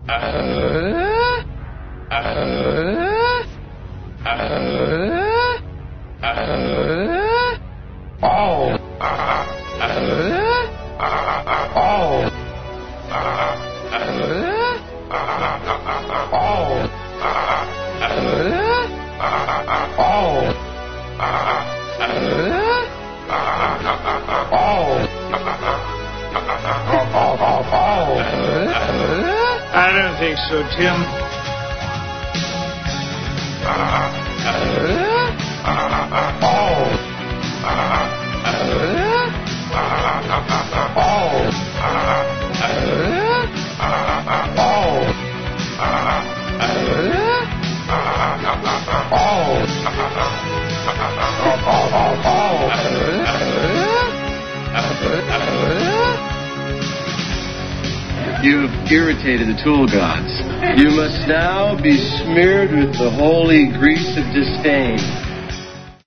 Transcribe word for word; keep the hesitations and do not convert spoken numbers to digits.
I don't think so, Tim. You've irritated the tool gods. You must now be smeared with the holy grease of disdain.